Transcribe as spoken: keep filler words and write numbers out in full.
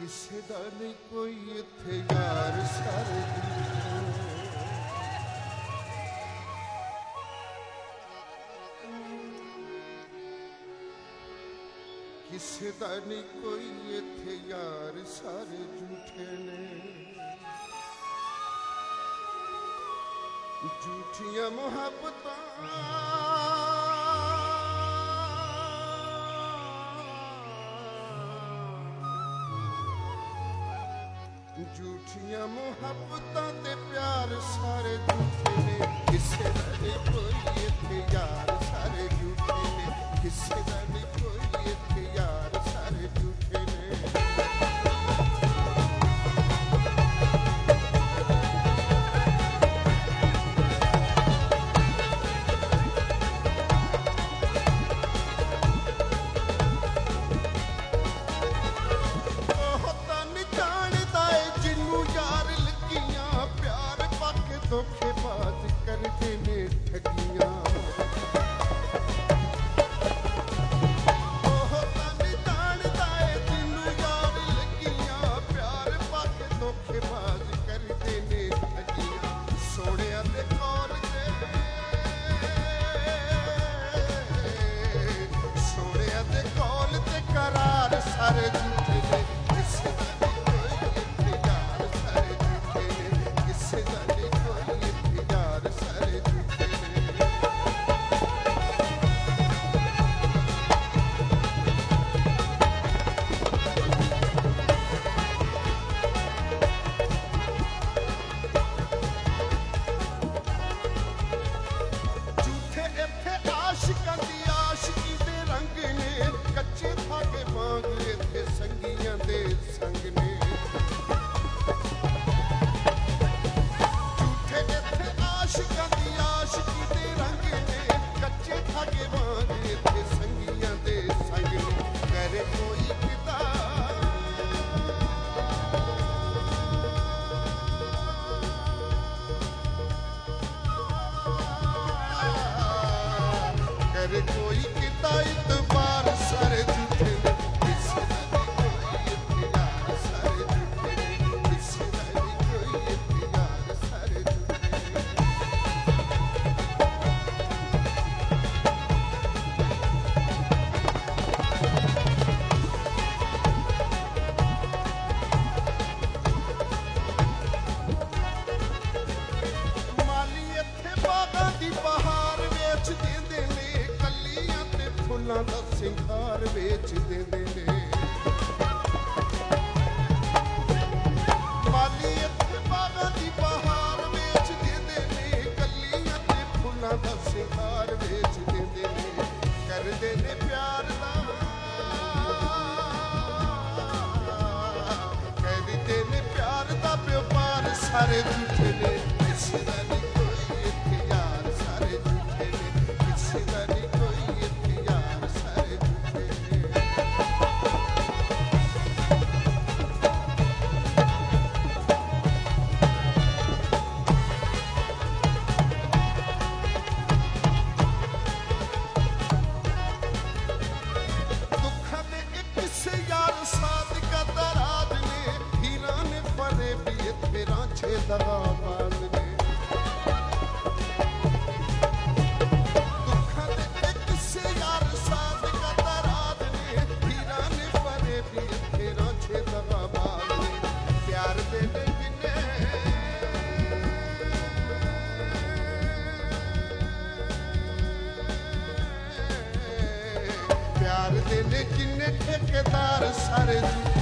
ਕਿਸੇ ਦਾ ਨਹੀਂ ਕੋਈ ਇੱਥੇ ਯਾਰ ਸਾਰੇ ਕਿਸੇ ਦਾ ਨਹੀਂ ਕੋਈ ਇੱਥੇ ਯਾਰ ਸਾਰੇ ਝੂਠੇ ਨੇ ਝੂਠੀਆਂ ਮੁਹੱਬਤਾਂ झूठियां मुहब्बतां ते प्यार सारे झूठे ने किसे दा नहीं कोई इत्थे यार सारे झूठे ने किसे दा नहीं कोई इत्थे यार सारे झूठे ने धोखेबाज करते ने ठगियां ओह तन जानदा है जिन्नू यार लगियां प्यार पाके धोखेबाज करते ने ठगियां सोहणिया दे कौल ते सोहणिया दे कौल ते करार सारे झूठे ने किसे दा नहीं कोई इत्थे यार सारे झूठे ने किसे दा कोई किता इतबार सारे झूठे ने किसे दा नहीं कोई इत्थे यार सारे झूठे ने किसे दा नहीं कोई इत्थे यार सारे झूठे माली इत्थे बागां दी बहार वेच देंदे ने फुल्लां दा सिंगार वेच देंदे ने माली इत्थे बागां दी बहार वेच देंदे ने कलियां ते फुल्लां दा सिंगार वेच देंदे ने करदे ने प्यार दा करदे ने प्यार दा व्यापार सारे झूठे ने किसे दा नहीं कोई इत्थे यार सारे झूठे ने किसे दा नहीं कोई इत्थे यार सारे झूठे ने दुखा दे एक किसे यार सादिका दराज ने हीरा ने फरे भी इत्थे रांझे दगाबाज ने दुखा दे एक किसे यार सादिका दराज ने हीरा ने फरे भी इत्थे रांझे दगाबाज ने प्यार दे ने किन्ने प्यार दे ने किन्ने ठेकेदार सारे